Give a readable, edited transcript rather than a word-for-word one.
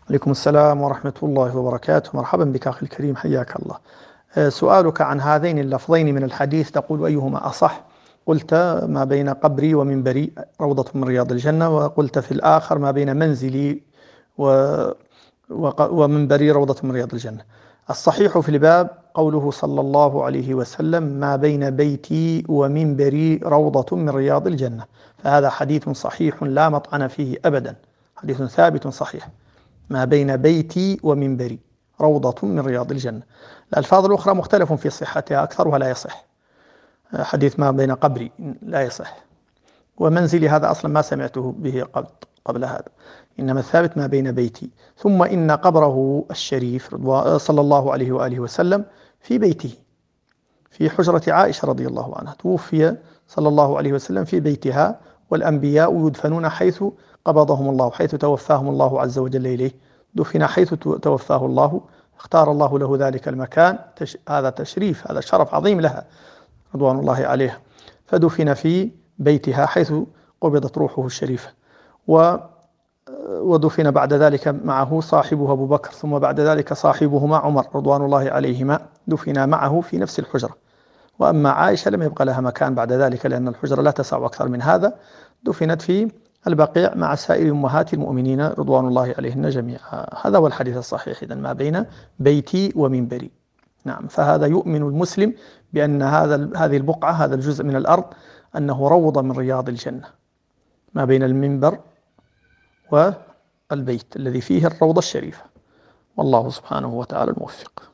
عليكم السلام ورحمة الله وبركاته. مرحبا بك أخي الكريم، حياك الله. سؤالك عن هذين اللفظين من الحديث تقول أيهما أصح؟ قلت ما بين قبري ومنبري روضة من رياض الجنة، وقلت في الآخر ما بين منزلي و ومنبري روضة من رياض الجنة. الصحيح في الباب قوله صلى الله عليه وسلم: ما بين بيتي ومنبري روضة من رياض الجنة. فهذا حديث صحيح لا مطعن فيه أبدا، حديث ثابت صحيح. ما بين بيتي ومنبري روضة من رياض الجنة. الألفاظ الأخرى مختلف في صحتها، أكثرها لا يصح. حديث ما بين قبري لا يصح، ومنزلي هذا أصلا ما سمعته به قبل هذا، إنما الثابت ما بين بيتي. ثم إن قبره الشريف صلى الله عليه وآله وسلم في بيته، في حجرة عائشة رضي الله عنها. توفي صلى الله عليه وسلم في بيتها، والأنبياء يدفنون حيث قبضهم الله، حيث توفاهم الله عز وجل إليه. دفن حيث توفاه الله، اختار الله له ذلك المكان. هذا تشريف، هذا شرف عظيم لها رضوان الله عليها. فدفن في بيتها حيث قبضت روحه الشريفة. ودفن بعد ذلك معه صاحبه أبو بكر، ثم بعد ذلك صاحبهما عمر رضوان الله عليهما، دفن معه في نفس الحجرة. وأما عائشة لم يبقى لها مكان بعد ذلك، لأن الحجرة لا تسع أكثر من هذا، دفنت في البقيع مع سائر أمهات المؤمنين رضوان الله عليهن جميعا. هذا هو الحديث الصحيح، إذن ما بين بيتي ومنبري. نعم، فهذا يؤمن المسلم بأن هذه البقعة، هذا الجزء من الأرض، أنه روضة من رياض الجنة، ما بين المنبر والبيت الذي فيه الروضة الشريفة. والله سبحانه وتعالى الموفق.